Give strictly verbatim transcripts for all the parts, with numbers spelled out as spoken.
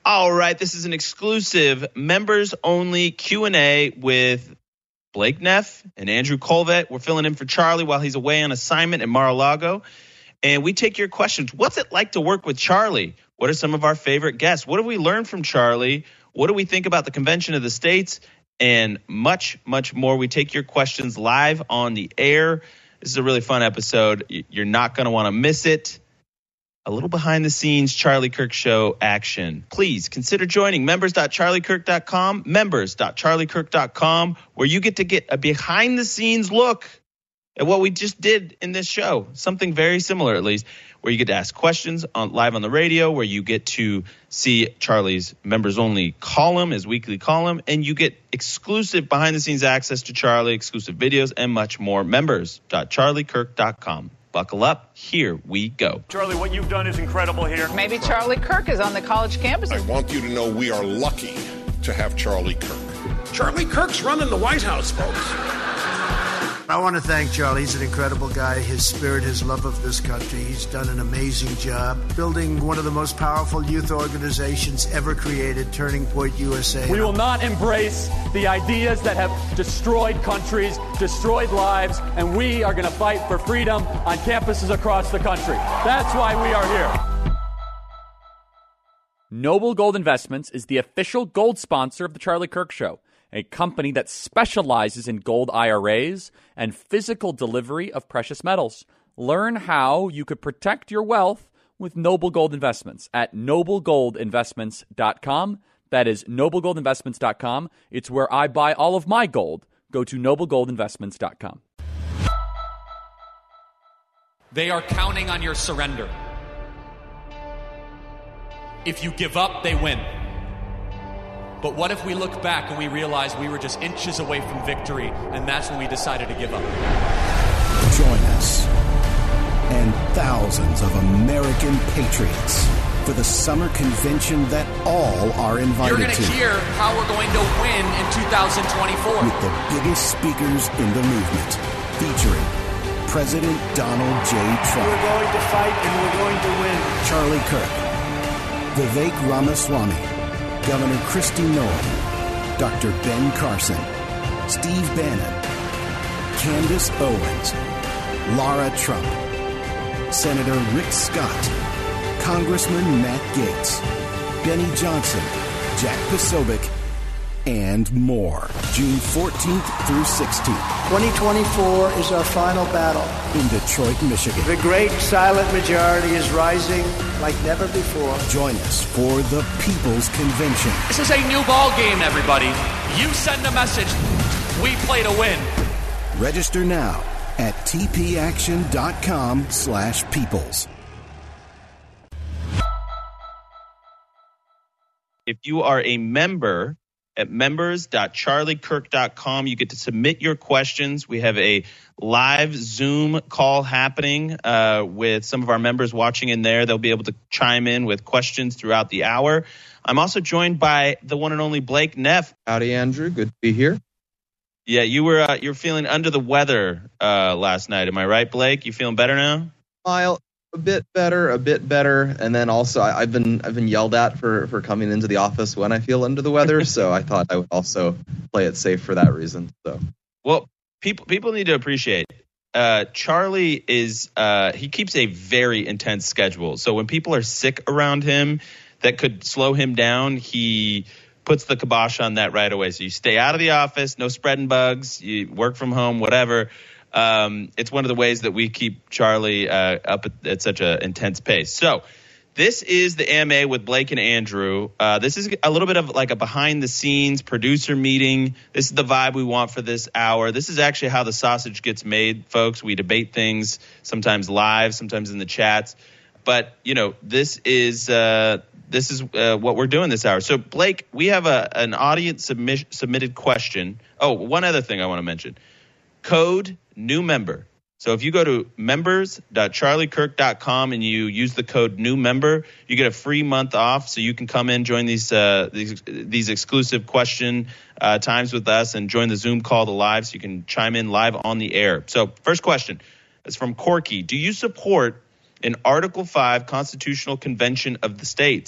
All right, this is an exclusive members-only Q and A with Blake Neff and Andrew Colvett. We're filling in for Charlie while he's away on assignment in Mar-a-Lago. And we take your questions. What's it like to work with Charlie? What are some of our favorite guests? What have we learned from Charlie? What do we think about the Convention of the States? And much, much more. We take your questions live on the air. This is a really fun episode. You're not going to want to miss it. A little behind-the-scenes Charlie Kirk Show action. Please consider joining members dot charlie kirk dot com, members dot charlie kirk dot com, where you get to get a behind-the-scenes look at what we just did in this show. Something very similar, at least, where you get to ask questions on live on the radio, where you get to see Charlie's members-only column, his weekly column, and you get exclusive behind-the-scenes access to Charlie, exclusive videos, and much more. members dot charlie kirk dot com. Buckle up. Here we go. Charlie, what you've done is incredible here. Maybe Charlie Kirk is on the college campus. I want you to know we are lucky to have Charlie Kirk. Charlie Kirk's running the White House, folks. I want to thank Charlie. He's an incredible guy. His spirit, his love of this country. He's done an amazing job building one of the most powerful youth organizations ever created, Turning Point U S A. We will not embrace the ideas that have destroyed countries, destroyed lives, and we are going to fight for freedom on campuses across the country. That's why we are here. Noble Gold Investments is the official gold sponsor of The Charlie Kirk Show, a company that specializes in gold I R As and physical delivery of precious metals. Learn how you could protect your wealth with Noble Gold Investments at noble gold investments dot com. That is noble gold investments dot com. It's where I buy all of my gold. Go to noble gold investments dot com. They are counting on your surrender. If you give up, they win. But what if we look back and we realize we were just inches away from victory, and that's when we decided to give up? Join us and thousands of American patriots for the summer convention that all are invited to. You're going to hear how we're going to win in two thousand twenty-four. With the biggest speakers in the movement, featuring President Donald J. Trump. We're going to fight and we're going to win. Charlie Kirk, Vivek Ramaswamy, Governor Kristi Noem, Doctor Ben Carson, Steve Bannon, Candace Owens, Lara Trump, Senator Rick Scott, Congressman Matt Gaetz, Benny Johnson, Jack Posobiec, and more. June fourteenth through sixteenth. twenty twenty-four is our final battle. In Detroit, Michigan. The great silent majority is rising like never before. Join us for the People's Convention. This is a new ball game, everybody. You send a message. We play to win. Register now at tpaction.com slash peoples. If you are a member at members dot charlie kirk dot com, you get to submit your questions. We have a live Zoom call happening uh, with some of our members watching in there. They'll be able to chime in with questions throughout the hour. I'm also joined by the one and only Blake Neff. Howdy, Andrew. Good to be here. Yeah, you were uh, you're feeling under the weather uh, last night. Am I right, Blake? You feeling better now? Well, a bit better, a bit better, and then also I, I've been I've been yelled at for, for coming into the office when I feel under the weather, so I thought I would also play it safe for that reason. So, well, people people need to appreciate uh, Charlie is uh, he keeps a very intense schedule. So when people are sick around him, that could slow him down. He puts the kibosh on that right away. So you stay out of the office, no spreading bugs, you work from home, whatever. Um, it's one of the ways that we keep Charlie uh, up at, at such an intense pace. So this is the A M A with Blake and Andrew. Uh, this is a little bit of like a behind-the-scenes producer meeting. This is the vibe we want for this hour. This is actually how the sausage gets made, folks. We debate things sometimes live, sometimes in the chats. But, you know, this is uh, this is uh, what we're doing this hour. So, Blake, we have a an audience submi- submitted question. Oh, one other thing I want to mention. Code new member. So if you go to members dot charlie kirk dot com and you use the code new member, you get a free month off. So you can come in, join these uh, these, these exclusive question uh, times with us and join the Zoom call to live so you can chime in live on the air. So first question is from Corky. Do you support an Article five Constitutional Convention of the States?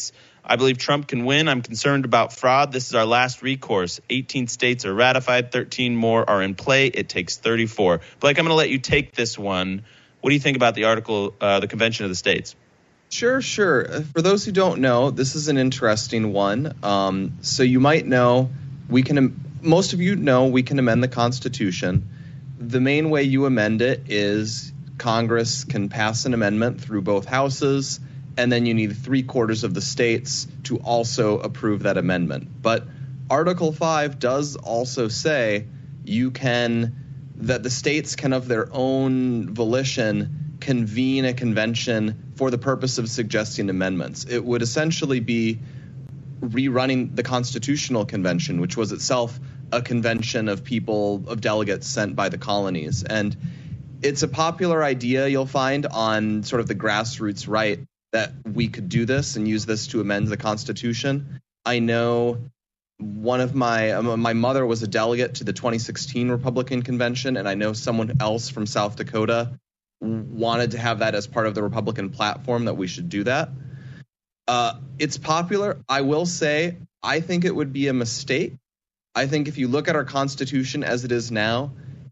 I believe Trump can win. I'm concerned about fraud. This is our last recourse. eighteen states are ratified. thirteen more are in play. It takes thirty-four. Blake, I'm going to let you take this one. What do you think about the article, uh, the Convention of the States? Sure, sure. For those who don't know, this is an interesting one. Um, so you might know, we can, most of you know, we can amend the Constitution. The main way you amend it is Congress can pass an amendment through both houses, and then you need three quarters of the states to also approve that amendment. But Article five does also say you can, that the states can of their own volition convene a convention for the purpose of suggesting amendments. It would essentially be rerunning the Constitutional Convention, which was itself a convention of people, of delegates sent by the colonies. And it's a popular idea, you'll find, on sort of the grassroots right, that we could do this and use this to amend the Constitution. I know one of my um, my mother was a delegate to the twenty sixteen Republican Convention, and I know someone else from South Dakota wanted to have that as part of the Republican platform, that we should do that. Uh, it's popular. I will say, I think it would be a mistake. I think if you look at our Constitution as it is now,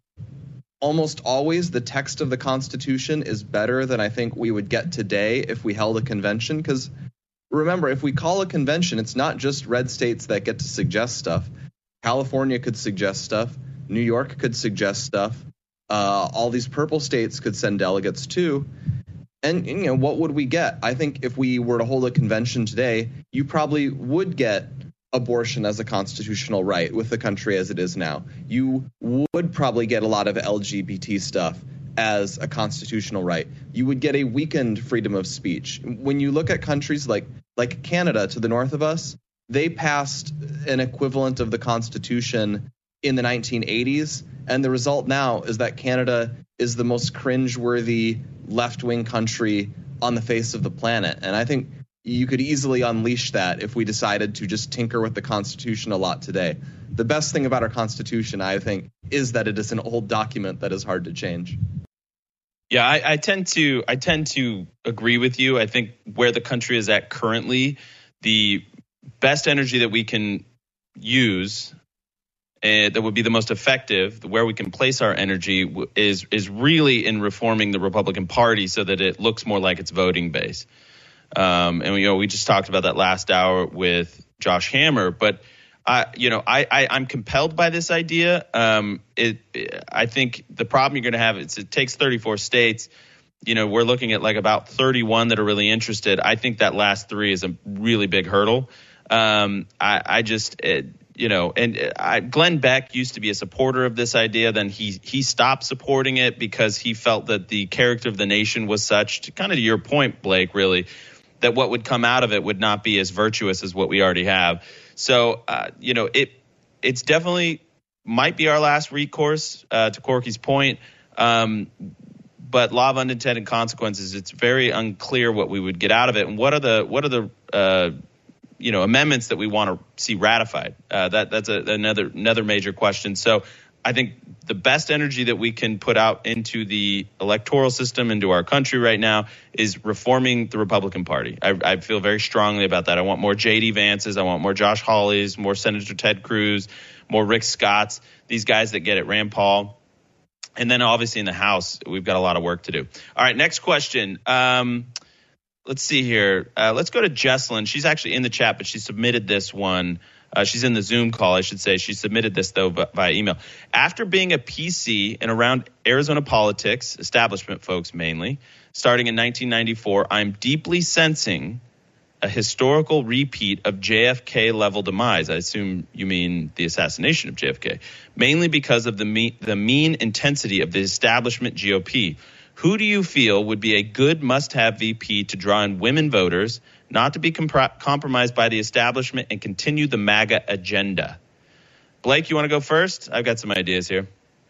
almost always the text of the Constitution is better than I think we would get today if we held a convention. Because remember, if we call a convention, it's not just red states that get to suggest stuff. California could suggest stuff. New York could suggest stuff. Uh, all these purple states could send delegates too. And, you know, what would we get? I think if we were to hold a convention today, you probably would get abortion as a constitutional right with the country as it is now. You would probably get a lot of L G B T stuff as a constitutional right. You would get a weakened freedom of speech. When you look at countries like like Canada to the north of us, they passed an equivalent of the Constitution in the nineteen eighties, and the result now is that Canada is the most cringeworthy left-wing country on the face of the planet. And I think you could easily unleash that if we decided to just tinker with the Constitution a lot today. The best thing about our Constitution, I think, is that it is an old document that is hard to change. Yeah, I, I tend to I tend to agree with you. I think where the country is at currently, the best energy that we can use, uh, that would be the most effective, where we can place our energy is is really in reforming the Republican Party so that it looks more like its voting base. Um, and, you know, we just talked about that last hour with Josh Hammer. But, I, you know, I, I, I'm compelled by this idea. Um, it, it, I think the problem you're going to have is it takes thirty-four states. You know, we're looking at like about thirty-one that are really interested. I think that last three is a really big hurdle. Um, I, I just, it, you know, and I, Glenn Beck used to be a supporter of this idea. Then he he stopped supporting it because he felt that the character of the nation was such, to kind of to your point, Blake, really, that what would come out of it would not be as virtuous as what we already have. So, uh, you know, it it's definitely might be our last recourse, uh, to Corky's point. Um, but law of unintended consequences, it's very unclear what we would get out of it. And what are the what are the uh, you know amendments that we want to see ratified? Uh, that that's a, another another major question. So I think the best energy that we can put out into the electoral system, into our country right now, is reforming the Republican Party. I, I feel very strongly about that. I want more J D Vances. I want more Josh Hawleys, more Senator Ted Cruz, more Rick Scotts, these guys that get it, Rand Paul. And then obviously in the House, we've got a lot of work to do. All right, next question. Um, let's see here. Uh, let's go to Jesselyn. She's actually in the chat, but she submitted this one. Uh, she's in the Zoom call, I should say. She submitted this, though, via email. After being a P C and around Arizona politics, establishment folks mainly, starting in nineteen ninety-four, I'm deeply sensing a historical repeat of J F K-level demise. I assume you mean the assassination of J F K, mainly because of the, me- the mean intensity of the establishment G O P. Who do you feel would be a good must-have V P to draw in women voters, not to be comp- compromised by the establishment, and continue the MAGA agenda? Blake, you want to go first? I've got some ideas here.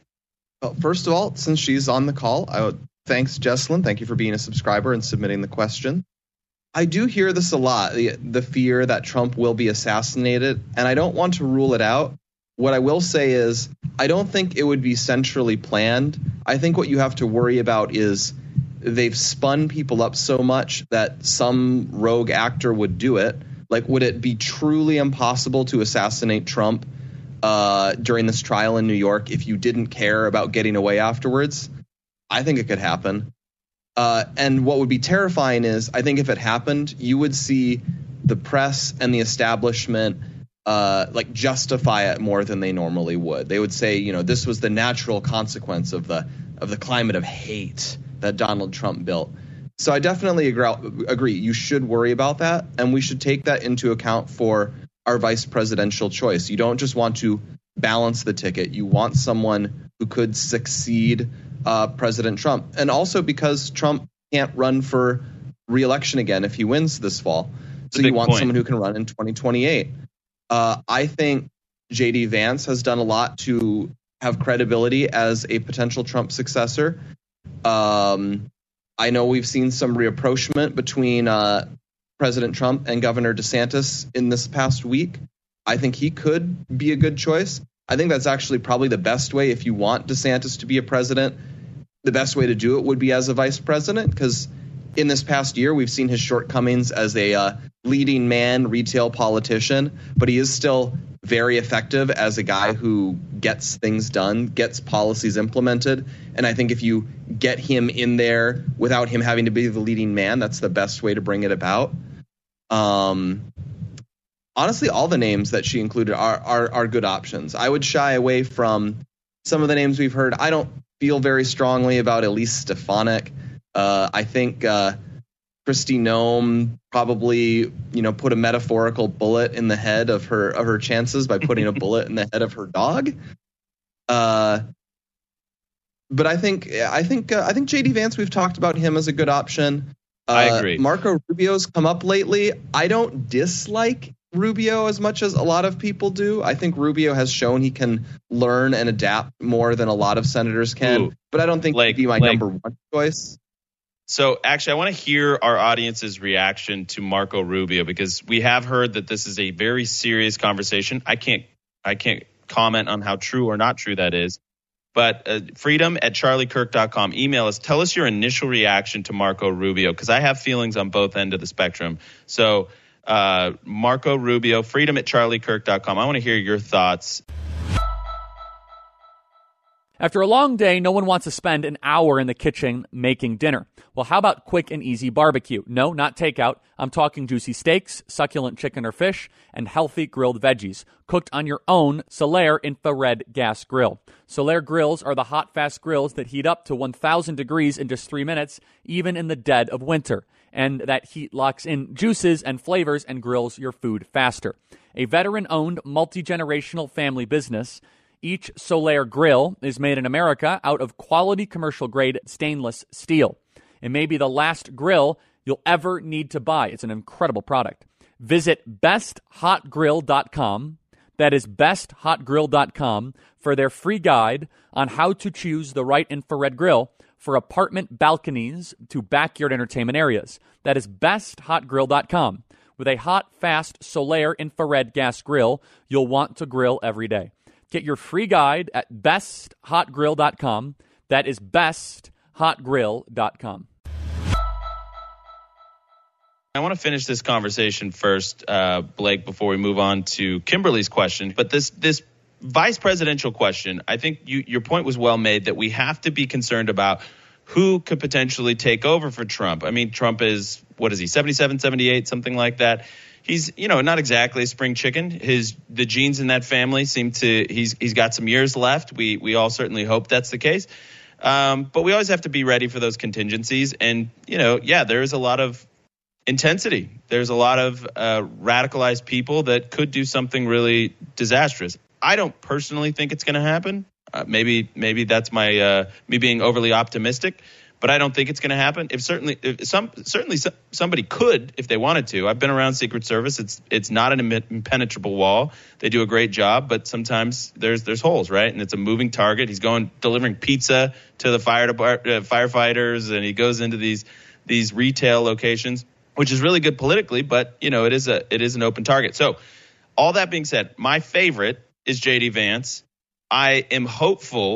Well, first of all, since she's on the call, I would, thanks, Jesselyn. Thank you for being a subscriber and submitting the question. I do hear this a lot, the, the fear that Trump will be assassinated, and I don't want to rule it out. What I will say is I don't think it would be centrally planned. I think what you have to worry about is they've spun people up so much that some rogue actor would do it. Like, would it be truly impossible to assassinate Trump uh, during this trial in New York if you didn't care about getting away afterwards? I think it could happen. Uh, and what would be terrifying is, I think if it happened, you would see the press and the establishment uh, like justify it more than they normally would. They would say, you know, this was the natural consequence of the of the climate of hate that Donald Trump built. So I definitely agree, agree. You should worry about that, and we should take that into account for our vice presidential choice. You don't just want to balance the ticket. You want someone who could succeed uh, President Trump. And also because Trump can't run for re-election again if he wins this fall. So you want point. someone who can run in twenty twenty-eight. Uh, I think J D Vance has done a lot to have credibility as a potential Trump successor. Um, I know we've seen some rapprochement between uh, President Trump and Governor DeSantis in this past week. I think he could be a good choice. I think that's actually probably the best way if you want DeSantis to be a president. The best way to do it would be as a vice president, because in this past year, we've seen his shortcomings as a uh, leading man retail politician, but he is still very effective as a guy who gets things done, gets policies implemented. And I think if you get him in there without him having to be the leading man, that's the best way to bring it about. Um, honestly, all the names that she included are, are, are good options. I would shy away from some of the names we've heard. I don't feel very strongly about Elise Stefanik. Uh, I think uh, Kristi Noem probably, you know, put a metaphorical bullet in the head of her of her chances by putting a bullet in the head of her dog. Uh, but I think I think uh, I think J D Vance, we've talked about him as a good option. Uh, I agree. Marco Rubio's come up lately. I don't dislike Rubio as much as a lot of people do. I think Rubio has shown he can learn and adapt more than a lot of senators can. Ooh, but I don't think like, he'd be my like, number one choice. So actually, I want to hear our audience's reaction to Marco Rubio, because we have heard that this is a very serious conversation. I can't I can't comment on how true or not true that is. But uh, freedom at charlie kirk dot com. Email us. Tell us your initial reaction to Marco Rubio, because I have feelings on both ends of the spectrum. So uh, Marco Rubio, freedom at charlie kirk dot com. I want to hear your thoughts. After a long day, no one wants to spend an hour in the kitchen making dinner. Well, how about quick and easy barbecue? No, not takeout. I'm talking juicy steaks, succulent chicken or fish, and healthy grilled veggies, cooked on your own Solaire infrared gas grill. Solaire grills are the hot, fast grills that heat up to one thousand degrees in just three minutes, even in the dead of winter. And that heat locks in juices and flavors and grills your food faster. A veteran-owned, multi-generational family business, each Solaire grill is made in America out of quality commercial-grade stainless steel. It may be the last grill you'll ever need to buy. It's an incredible product. Visit best hot grill dot com. That is best hot grill dot com for their free guide on how to choose the right infrared grill for apartment balconies to backyard entertainment areas. That is best hot grill dot com. With a hot, fast Solaire infrared gas grill, you'll want to grill every day. Get your free guide at best hot grill dot com. That is best hot grill dot com. I want to finish this conversation first, uh, Blake, before we move on to Kimberly's question. But this this vice presidential question, I think you, your point was well made that we have to be concerned about who could potentially take over for Trump. I mean, Trump is, what is he, seventy-seven, seventy-eight, something like that. He's, you know, not exactly a spring chicken. His the genes in that family seem to he's he's got some years left. We we all certainly hope that's the case. Um, but we always have to be ready for those contingencies. And, you know, yeah, there is a lot of intensity. There's a lot of uh, radicalized people that could do something really disastrous. I don't personally think it's going to happen. Uh, maybe maybe that's my uh, me being overly optimistic. But I don't think it's going to happen. If certainly, if some certainly somebody could, if they wanted to. I've been around Secret Service. It's it's not an impenetrable wall. They do a great job, but sometimes there's there's holes, right? And it's a moving target. He's going delivering pizza to the fire depart, uh, firefighters, and he goes into these these retail locations, which is really good politically. But you know, it is a it is an open target. So, all that being said, my favorite is J D Vance. I am hopeful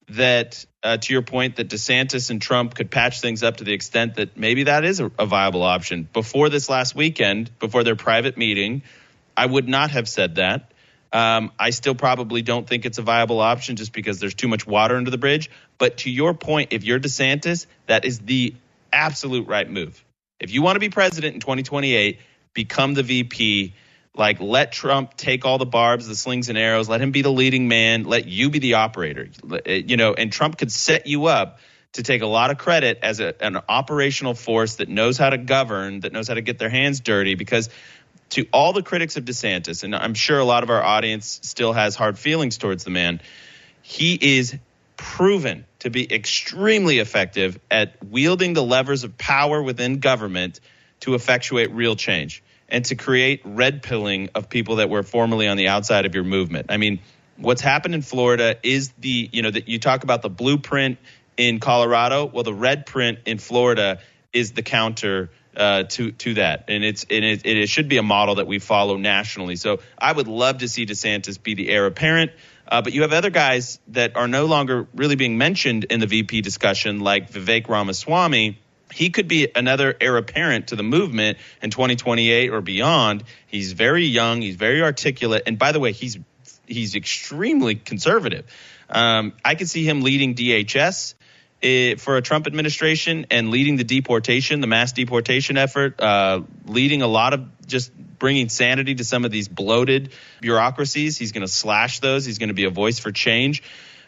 that, uh, to your point, that DeSantis and Trump could patch things up to the extent that maybe that is a, a viable option. Before this last weekend, before their private meeting, I would not have said that. Um, I still probably don't think it's a viable option just because there's too much water under the bridge. But to your point, if you're DeSantis, that is the absolute right move. If you want to be president in twenty twenty-eight, become the V P. Like, let Trump take all the barbs, the slings and arrows. Let him be the leading man. Let you be the operator. You know, and Trump could set you up to take a lot of credit as a, an operational force that knows how to govern, that knows how to get their hands dirty. Because to all the critics of DeSantis, and I'm sure a lot of our audience still has hard feelings towards the man, he is proven to be extremely effective at wielding the levers of power within government to effectuate real change and to create red pilling of people that were formerly on the outside of your movement. I mean, what's happened in Florida is the, you know, that you talk about the blueprint in Colorado. Well, the red print in Florida is the counter uh, to to that, and it's and it, it should be a model that we follow nationally. So I would love to see DeSantis be the heir apparent. Uh, but you have other guys that are no longer really being mentioned in the V P discussion, like Vivek Ramaswamy. He could be another heir apparent to the movement in twenty twenty-eight or beyond. He's very young. He's very articulate. And by the way, he's he's extremely conservative. Um, I could see him leading D H S uh, for a Trump administration and leading the deportation, the mass deportation effort, uh, leading a lot of just bringing sanity to some of these bloated bureaucracies. He's going to slash those. He's going to be a voice for change.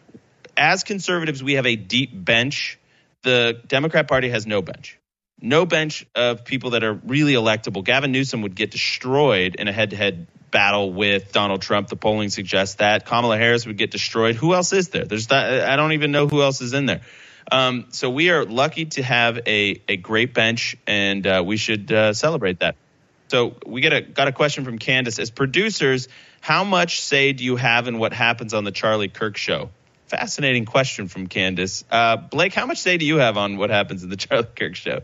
As conservatives, we have a deep bench. The Democrat Party has no bench, no bench of people that are really electable. Gavin Newsom would get destroyed in a head-to-head battle with Donald Trump. The polling suggests that. Kamala Harris would get destroyed. Who else is there? There's not, I don't even know who else is in there. Um, so we are lucky to have a, a great bench, and uh, we should uh, celebrate that. So we get a, got a question from Candace. As producers, how much say do you have in what happens on the Charlie Kirk show? Fascinating question from Candace. Uh, Blake, how much say do you have on what happens in the Charlie Kirk show?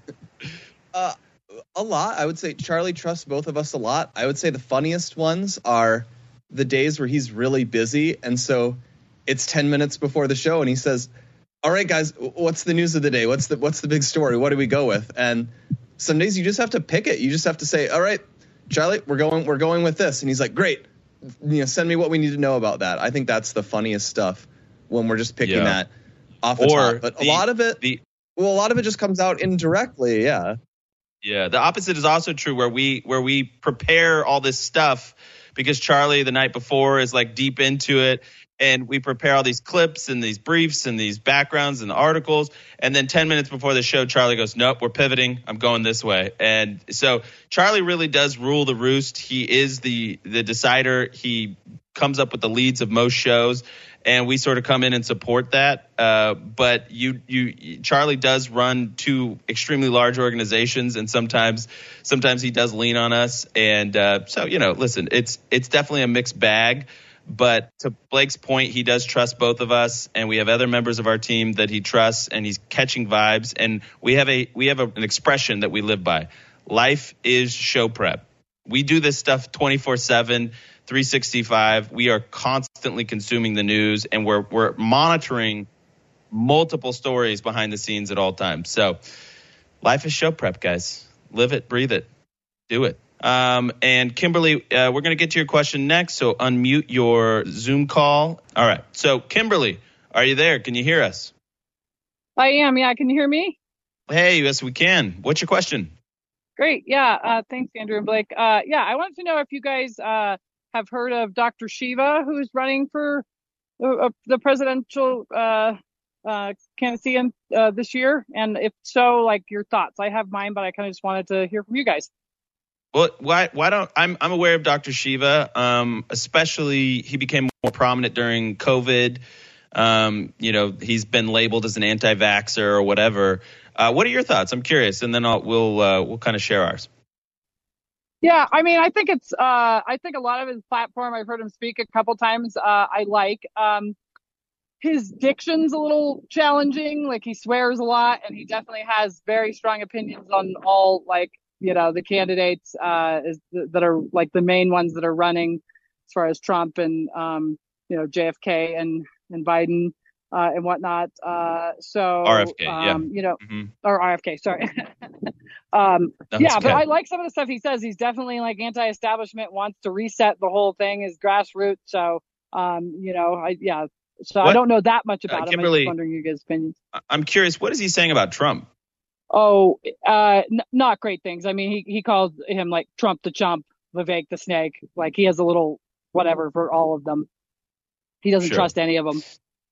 Uh, a lot. I would say Charlie trusts both of us a lot. I would say the funniest ones are the days where he's really busy. And so it's ten minutes before the show and he says, all right, guys, what's the news of the day? What's the what's the big story? What do we go with? And some days you just have to pick it. You just have to say, all right, Charlie, we're going we're going with this. And he's like, great. You know, send me what we need to know about that. I think that's the funniest stuff when we're just picking yeah. that off the or top. But the, a lot of it, the, well, a lot of it just comes out indirectly. Yeah. Yeah. The opposite is also true where we where we prepare all this stuff because Charlie the night before is like deep into it. And we prepare all these clips and these briefs and these backgrounds and articles. And then ten minutes before the show, Charlie goes, nope, we're pivoting. I'm going this way. And so Charlie really does rule the roost. He is the the decider. He comes up with the leads of most shows. And we sort of come in and support that. Uh, but you, you, Charlie does run two extremely large organizations, and sometimes, sometimes he does lean on us. And uh, so, you know, listen, it's it's definitely a mixed bag. But to Blake's point, he does trust both of us, and we have other members of our team that he trusts, and he's catching vibes. And we have a we have a, an expression that we live by: life is show prep. We do this stuff twenty-four seven, three sixty-five. We are constantly consuming the news, and we're we're monitoring multiple stories behind the scenes at all times. So, life is show prep, guys. Live it, breathe it, do it. Um, and Kimberly, uh, we're going to get to your question next, so unmute your Zoom call. All right. So, Kimberly, are you there? Can you hear us? I am. Yeah. Can you hear me? Hey, yes, we can. What's your question? Great. Yeah. Uh, thanks, Andrew and Blake. Uh, yeah, I wanted to know if you guys uh, have heard of Doctor Shiva, who's running for uh, the presidential uh, uh, candidacy uh, this year. And if so, like your thoughts. I have mine, but I kind of just wanted to hear from you guys. Well, why why don't I'm I'm aware of Doctor Shiva, um, especially he became more prominent during COVID. Um, you know, he's been labeled as an anti-vaxxer or whatever. Uh, what are your thoughts? I'm curious, and then I'll, we'll uh, we'll kind of share ours. Yeah, I mean, I think it's uh, I think a lot of his platform. I've heard him speak a couple times. Uh, I like um, his diction's a little challenging. Like he swears a lot, and he definitely has very strong opinions on all like. You know, the candidates uh, is th- that are like the main ones that are running as far as Trump and, um, you know, J F K and, and Biden. uh, and whatnot. Uh, so R F K, um, yeah. you know, mm-hmm. or R F K, sorry. um, no, yeah, okay. but I like some of the stuff he says. He's definitely like anti-establishment, wants to reset the whole thing, is grassroots. So, um, you know, I yeah. So what? I don't know that much about uh, him. I'm just wondering your guys' opinions. I'm curious, what is he saying about Trump? Oh, uh, n- not great things. I mean, he, he called him like Trump the chump, Vivek the snake. Like he has a little whatever for all of them. He doesn't sure. trust any of them.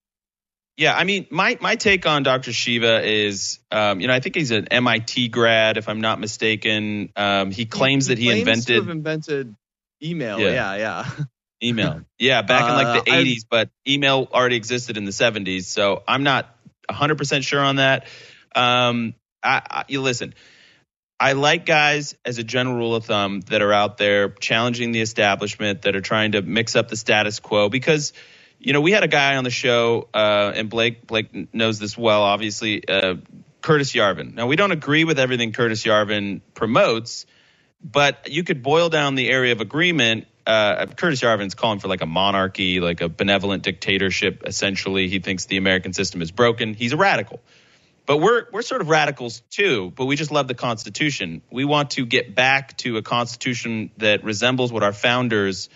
Yeah, I mean, my, my take on Doctor Shiva is, um, you know, I think he's an M I T grad, if I'm not mistaken. Um, he claims he, he that he claims invented to have invented email. Yeah, yeah. yeah. Email. Yeah, back in like the uh, eighties, but email already existed in the seventies. So I'm not one hundred percent sure on that. Um, I, I, you listen, I like guys as a general rule of thumb that are out there challenging the establishment, that are trying to mix up the status quo, because, you know, we had a guy on the show, uh, and Blake Blake knows this well, obviously, uh, Curtis Yarvin. Now, we don't agree with everything Curtis Yarvin promotes, but you could boil down the area of agreement. Uh, Curtis Yarvin's calling for like a monarchy, like a benevolent dictatorship. Essentially, he thinks the American system is broken. He's a radical. But we're we're sort of radicals too, but we just love the Constitution. We want to get back to a Constitution that resembles what our founders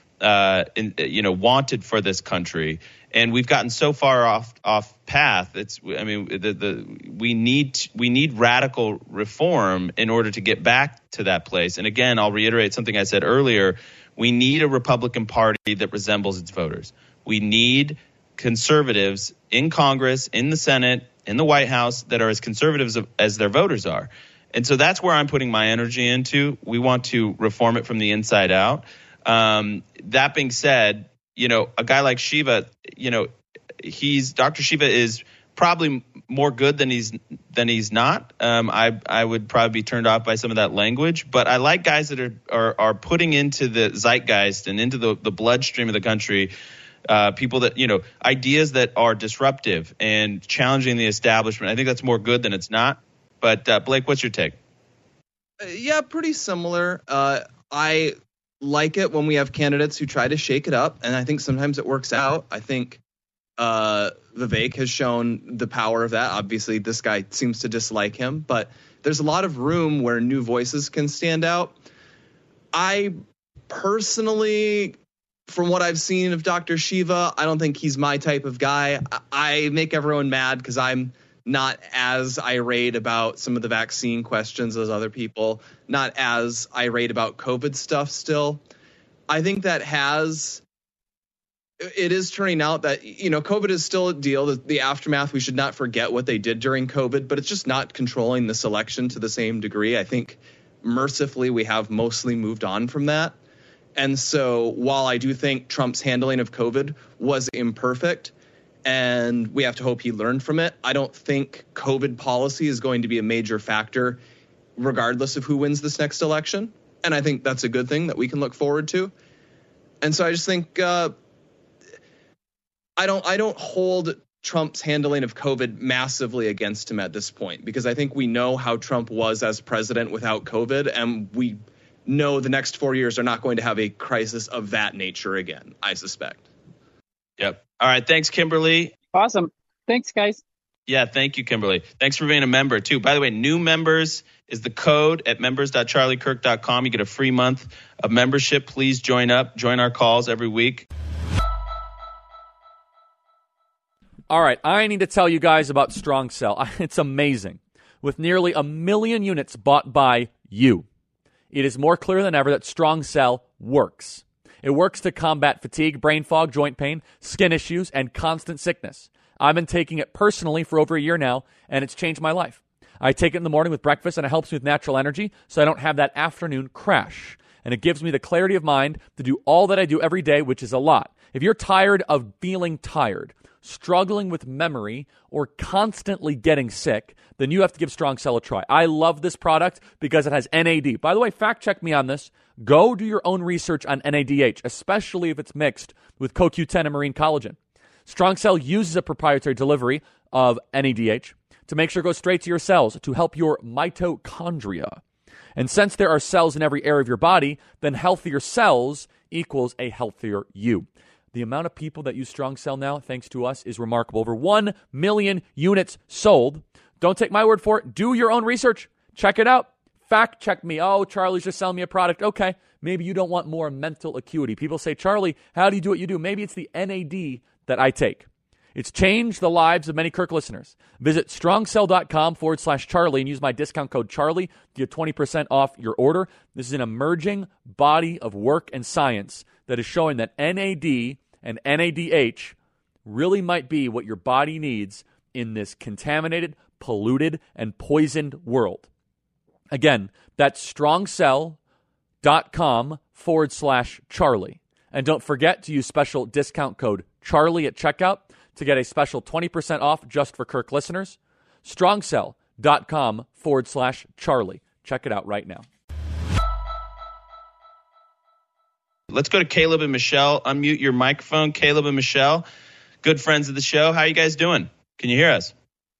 uh, in, you know, wanted for this country. And we've gotten so far off off path. It's I mean the the we need we need radical reform in order to get back to that place. And again, I'll reiterate something I said earlier. We need a Republican Party that resembles its voters. We need conservatives in Congress, in the Senate, in the White House that are as conservatives as their voters are. And so that's where I'm putting my energy into. We want to reform it from the inside out. Um, that being said, you know, a guy like Shiva, you know, he's Doctor Shiva is probably more good than he's than he's not. Um, I I would probably be turned off by some of that language, but I like guys that are are, are putting into the zeitgeist and into the, the bloodstream of the country uh, people that, you know, ideas that are disruptive and challenging the establishment. I think that's more good than it's not. But uh, Blake, what's your take? Uh, yeah, pretty similar. Uh, I like it when we have candidates who try to shake it up, and I think sometimes it works out. I think uh, Vivek has shown the power of that. Obviously, this guy seems to dislike him, but there's a lot of room where new voices can stand out. I personally, from what I've seen of Doctor Shiva, I don't think he's my type of guy. I make everyone mad because I'm not as irate about some of the vaccine questions as other people, not as irate about COVID stuff still. I think that has, it is turning out that, you know, COVID is still a deal. The, the aftermath, we should not forget what they did during COVID, but it's just not controlling this election to the same degree. I think mercifully we have mostly moved on from that. And so while I do think Trump's handling of COVID was imperfect, and we have to hope he learned from it, I don't think COVID policy is going to be a major factor regardless of who wins this next election. And I think that's a good thing that we can look forward to. And so I just think uh, I don't I don't hold Trump's handling of COVID massively against him at this point, because I think we know how Trump was as president without COVID, and we know the next four years are not going to have a crisis of that nature again, I suspect. Yep. All right. Thanks, Kimberly. Awesome. Thanks, guys. Yeah, thank you, Kimberly. Thanks for being a member, too. By the way, new members is the code at members dot charlie kirk dot com. You get a free month of membership. Please join up. Join our calls every week. All right, I need to tell you guys about Strong Cell. It's amazing. With nearly a million units bought by you, it is more clear than ever that Strong Cell works. It works to combat fatigue, brain fog, joint pain, skin issues, and constant sickness. I've been taking it personally for over a year now, and it's changed my life. I take it in the morning with breakfast, and it helps me with natural energy, so I don't have that afternoon crash. And it gives me the clarity of mind to do all that I do every day, which is a lot. If you're tired of feeling tired, struggling with memory, or constantly getting sick, then you have to give Strong Cell a try. I love this product because it has N A D. By the way, fact check me on this. Go do your own research on N A D H, especially if it's mixed with Co Q ten and marine collagen. Strong Cell uses a proprietary delivery of N A D H to make sure it goes straight to your cells to help your mitochondria. And since there are cells in every area of your body, then healthier cells equals a healthier you. The amount of people that use Strong Cell now, thanks to us, is remarkable. Over one million units sold. Don't take my word for it. Do your own research. Check it out. Fact check me. Oh, Charlie's just selling me a product. Okay, maybe you don't want more mental acuity. People say, Charlie, how do you do what you do? Maybe it's the N A D that I take. It's changed the lives of many Kirk listeners. Visit strongcell.com forward slash Charlie and use my discount code Charlie to get twenty percent off your order. This is an emerging body of work and science that is showing that N A D and N A D H really might be what your body needs in this contaminated, polluted, and poisoned world. Again, that's strongcell.com forward slash Charlie. And don't forget to use special discount code Charlie at checkout to get a special twenty percent off just for Kirk listeners. Strongcell.com forward slash Charlie. Check it out right now. Let's go to Caleb and Michelle. Unmute your microphone. Caleb and Michelle, good friends of the show. How are you guys doing? Can you hear us?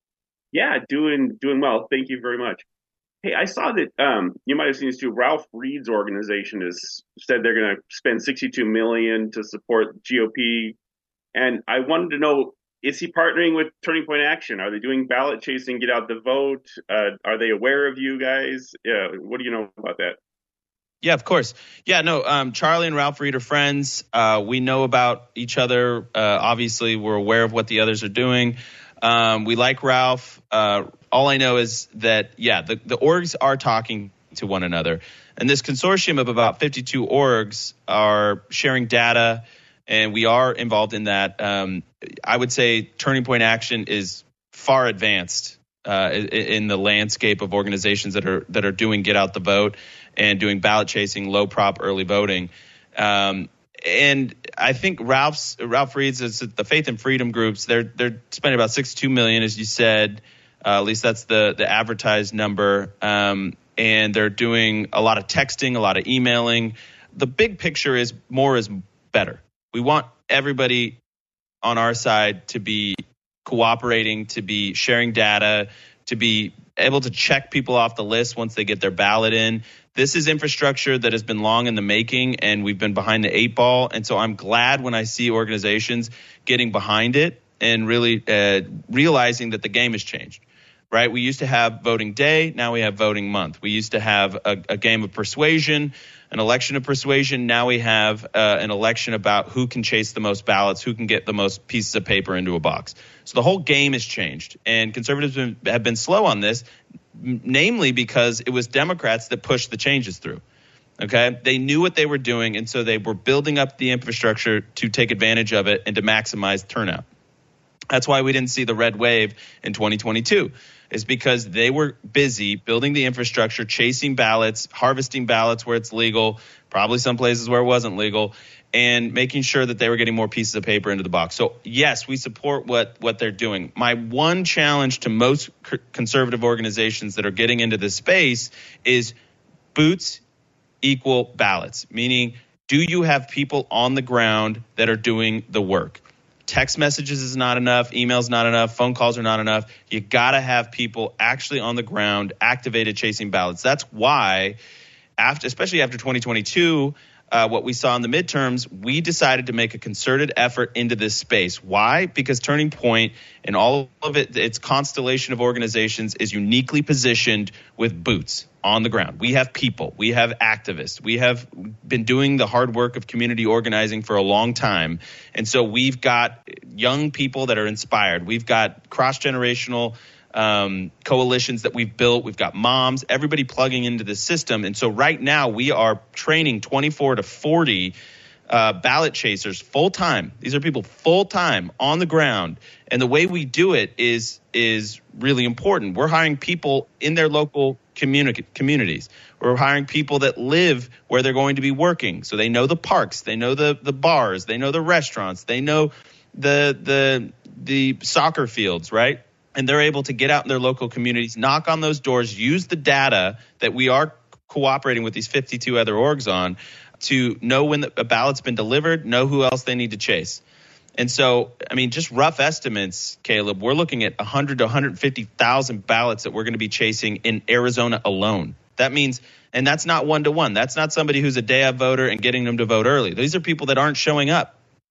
Yeah, doing doing well. Thank you very much. Hey, I saw that um, you might have seen this too. Ralph Reed's organization has said they're going to spend sixty-two million dollars to support G O P. And I wanted to know, is he partnering with Turning Point Action? Are they doing ballot chasing, get out the vote? Uh, are they aware of you guys? Yeah, what do you know about that? Yeah, of course. Yeah, no, um, Charlie and Ralph Reed are friends. Uh, we know about each other. Uh, obviously, we're aware of what the others are doing. Um, we like Ralph. Uh, all I know is that, yeah, the, the orgs are talking to one another. And this consortium of about fifty-two orgs are sharing data, and we are involved in that. Um, I would say Turning Point Action is far advanced uh, in, in the landscape of organizations that are that are doing get out the vote and doing ballot chasing, low prop early voting. Um, and I think Ralph's Ralph Reed's is the Faith and Freedom groups. They're they're spending about sixty-two million dollars, as you said. Uh, at least that's the the advertised number. Um, and they're doing a lot of texting, a lot of emailing. The big picture is more is better. We want everybody on our side to be cooperating, to be sharing data, to be able to check people off the list once they get their ballot in. This is infrastructure that has been long in the making, and we've been behind the eight ball. And so I'm glad when I see organizations getting behind it and really uh, realizing that the game has changed. Right? We used to have voting day. Now we have voting month. We used to have a, a game of persuasion, an election of persuasion. Now we have uh, an election about who can chase the most ballots, who can get the most pieces of paper into a box. So the whole game has changed. And conservatives have been, have been slow on this, namely because it was Democrats that pushed the changes through. Okay? They knew what they were doing, and so they were building up the infrastructure to take advantage of it and to maximize turnout. That's why we didn't see the red wave in twenty twenty-two. Is because they were busy building the infrastructure, chasing ballots, harvesting ballots where it's legal, probably some places where it wasn't legal, and making sure that they were getting more pieces of paper into the box. So, yes, we support what, what they're doing. My one challenge to most conservative organizations that are getting into this space is boots equal ballots, meaning do you have people on the ground that are doing the work? Text messages is not enough. Emails not enough. Phone calls are not enough. You got to have people actually on the ground, activated, chasing ballots. That's why, after, especially after twenty twenty-two, uh, what we saw in the midterms, we decided to make a concerted effort into this space. Why? Because Turning Point and all of it, its constellation of organizations, is uniquely positioned with boots on the ground. We have people. We have activists. We have been doing the hard work of community organizing for a long time. And so we've got young people that are inspired. We've got cross-generational um, coalitions that we've built. We've got moms, everybody plugging into the system. And so right now we are training twenty-four to forty uh, ballot chasers full-time. These are people full-time on the ground. And the way we do it is is really important. We're hiring people in their local communi- communities. We're hiring people that live where they're going to be working. So they know the parks, they know the, the bars, they know the restaurants, they know the the the soccer fields, right? And they're able to get out in their local communities, knock on those doors, use the data that we are cooperating with these fifty-two other orgs on to know when the, a ballot's been delivered, know who else they need to chase. And so, I mean, just rough estimates, Caleb, we're looking at one hundred to one hundred fifty thousand ballots that we're going to be chasing in Arizona alone. That means, and that's not one-to-one. That's not somebody who's a day-of voter and getting them to vote early. These are people that aren't showing up,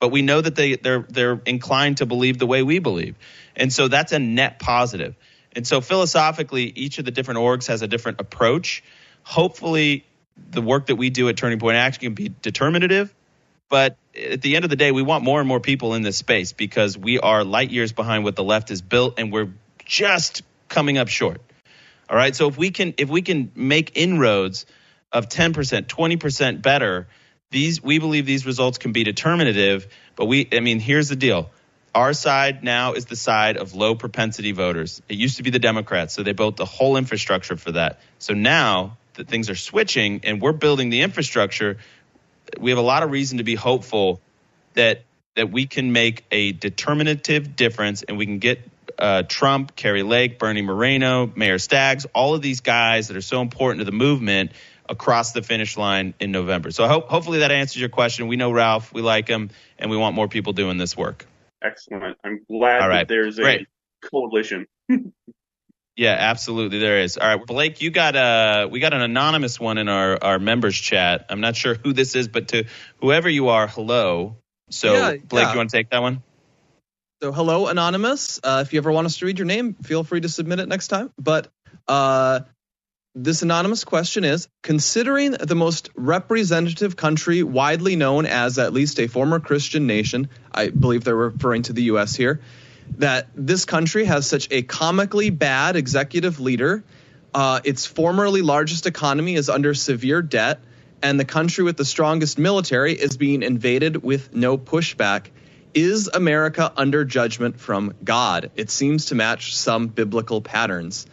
but we know that they they're they're inclined to believe the way we believe, and so that's a net positive. And so philosophically, each of the different orgs has a different approach. Hopefully, the work that we do at Turning Point Action can be determinative. But at the end of the day, we want more and more people in this space because we are light years behind what the left has built, and we're just coming up short. All right. So if we can if we can make inroads of ten percent, twenty percent better, these we believe these results can be determinative. But we I mean, here's the deal. Our side now is the side of low propensity voters. It used to be the Democrats, so they built the whole infrastructure for that. So now that things are switching and we're building the infrastructure, we have a lot of reason to be hopeful that that we can make a determinative difference and we can get uh, Trump, Kari Lake, Bernie Moreno, Mayor Staggs, all of these guys that are so important to the movement across the finish line in November. So ho- hopefully that answers your question. We know Ralph, we like him, and we want more people doing this work. Excellent. I'm glad all right. that there's a Great. coalition. Yeah, absolutely. There is. All right, Blake, you got a we got an anonymous one in our, our members chat. I'm not sure who this is, but to whoever you are, hello. So, yeah, Blake, yeah. you want to take that one? So, hello, anonymous. Uh, if you ever want us to read your name, feel free to submit it next time. But uh, this anonymous question is, considering the most representative country widely known as at least a former Christian nation, I believe they're referring to the U S here, that this country has such a comically bad executive leader, uh, its formerly largest economy is under severe debt, and the country with the strongest military is being invaded with no pushback. Is America under judgment from God? It seems to match some biblical patterns.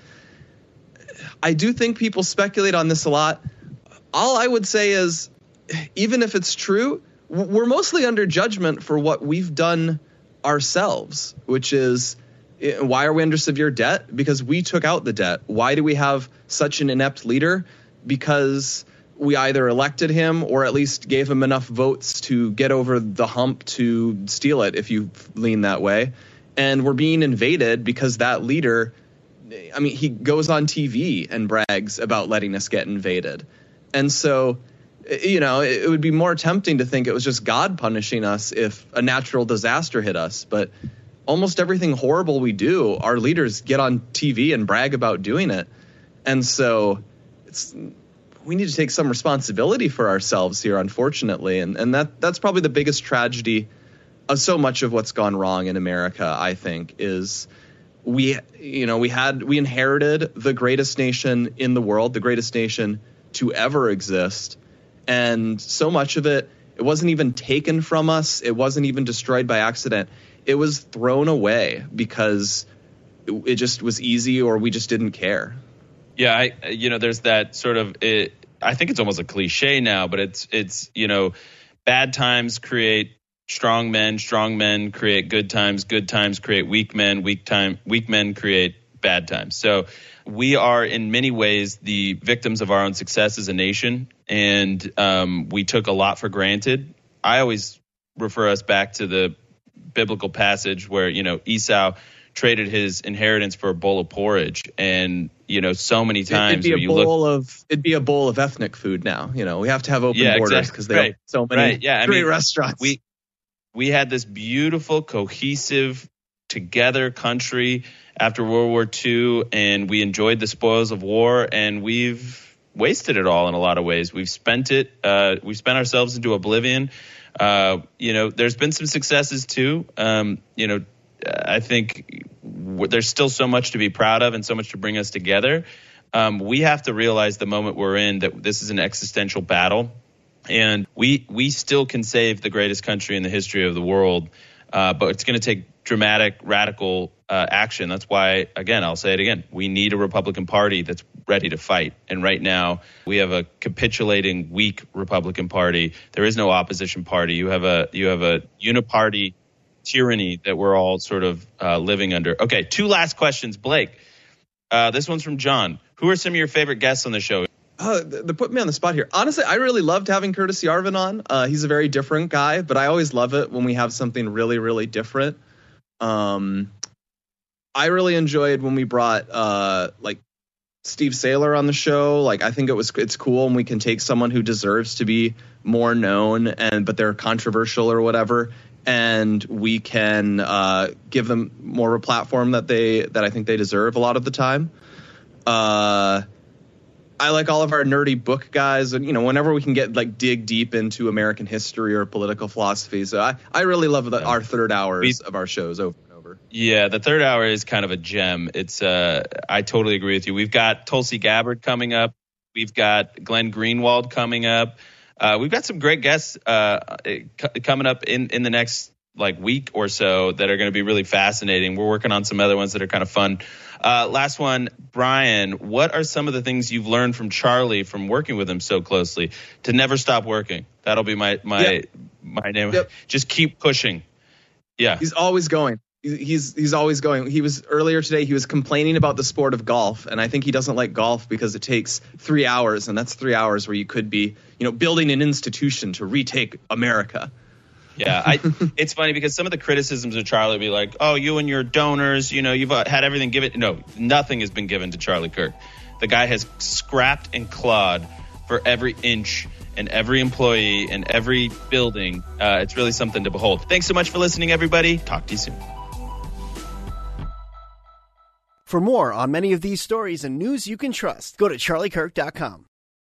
I do think people speculate on this a lot. All I would say is, even if it's true, we're mostly under judgment for what we've done ourselves, which is, why are we under severe debt? Because we took out the debt. Why do we have such an inept leader? Because we either elected him or at least gave him enough votes to get over the hump to steal it, if you lean that way. And we're being invaded because that leader, I mean, he goes on T V and brags about letting us get invaded. And so, you know, it would be more tempting to think it was just God punishing us if a natural disaster hit us. But almost everything horrible we do, our leaders get on T V and brag about doing it. And so it's, we need to take some responsibility for ourselves here, unfortunately. And, and that that's probably the biggest tragedy of so much of what's gone wrong in America, I think, is we, you know, we had we inherited the greatest nation in the world, the greatest nation to ever exist. And so much of it, it wasn't even taken from us. It wasn't even destroyed by accident. It was thrown away because it, it just was easy, or we just didn't care. Yeah, I, you know, there's that sort of, it, I think it's almost a cliche now, but it's, it's, you know, bad times create strong men, strong men create good times, good times create weak men, weak time, weak men create bad times. So we are in many ways the victims of our own success as a nation, and um, we took a lot for granted. I always refer us back to the biblical passage where, you know, Esau traded his inheritance for a bowl of porridge, and you know, so many times it'd be a you bowl look, of it'd be a bowl of ethnic food now. You know, we have to have open yeah, borders because exactly. they right. have so many right. yeah, I great mean, restaurants. We we had this beautiful, cohesive, together country after World War Two, and we enjoyed the spoils of war, and we've wasted it all in a lot of ways. We've spent it. Uh, we've spent ourselves into oblivion. Uh, you know, there's been some successes too. Um, you know, I think w- there's still so much to be proud of and so much to bring us together. Um, we have to realize the moment we're in that this is an existential battle, and we we still can save the greatest country in the history of the world, uh, but it's going to take dramatic, radical uh, action. That's why, again, I'll say it again, we need a Republican Party that's ready to fight. And right now, we have a capitulating, weak Republican Party. There is no opposition party. You have a you have a uniparty tyranny that we're all sort of uh, living under. Okay, two last questions, Blake. Uh, this one's from John. Who are some of your favorite guests on the show? Oh, they put me on the spot here. Honestly, I really loved having Curtis Yarvin on. Uh, he's a very different guy, but I always love it when we have something really, really different. Um, I really enjoyed when we brought uh, like Steve Saylor on the show. Like, I think it was it's cool when we can take someone who deserves to be more known, and but they're controversial or whatever, and we can uh, give them more of a platform that they that I think they deserve a lot of the time. Uh, I like all of our nerdy book guys, and you know, whenever we can get like dig deep into American history or political philosophy. So I, I really love the, our third hours of our shows over and over. Yeah, the third hour is kind of a gem. It's uh, I totally agree with you. We've got Tulsi Gabbard coming up. We've got Glenn Greenwald coming up. Uh, we've got some great guests uh, c- coming up in, in the next like week or so that are going to be really fascinating. We're working on some other ones that are kind of fun. Uh, last one, Brian, what are some of the things you've learned from Charlie from working with him so closely? To never stop working. That'll be my my yep. my name. Yep. Just keep pushing. Yeah, he's always going. He's he's always going. He was earlier today. He was complaining about the sport of golf, and I think he doesn't like golf because it takes three hours, and that's three hours where you could be, you know, building an institution to retake America. Yeah, I, it's funny because some of the criticisms of Charlie be like, "Oh, you and your donors, you know, you've had everything given." No, nothing has been given to Charlie Kirk. The guy has scrapped and clawed for every inch and every employee and every building. Uh, it's really something to behold. Thanks so much for listening, everybody. Talk to you soon. For more on many of these stories and news you can trust, go to charlie kirk dot com.